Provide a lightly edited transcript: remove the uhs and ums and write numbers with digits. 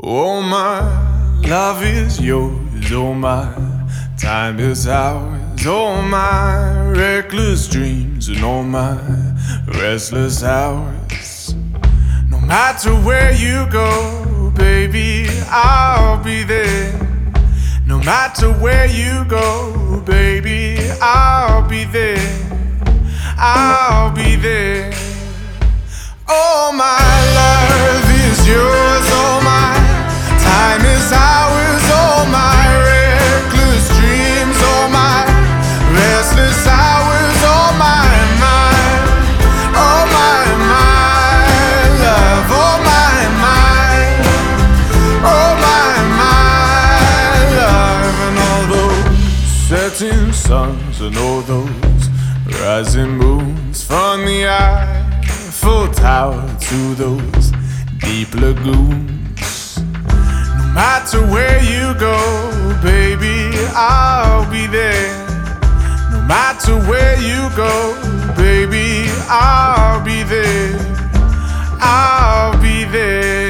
Oh, my love is yours, oh, my time is ours, oh, my reckless dreams and all my restless hours. No matter where you go, baby, I'll be there. No matter where you go, baby, I'll be there. I'll be there. Oh, my love is yours, oh, my time is ours, oh, my reckless dreams, oh, my restless hours, oh, my oh, my love, oh, my oh, my love. And all those setting suns and all those rising moons from the Eiffel Tower to those deep lagoons. No matter where you go, baby, I'll be there. No matter where you go, baby, I'll be there. I'll be there.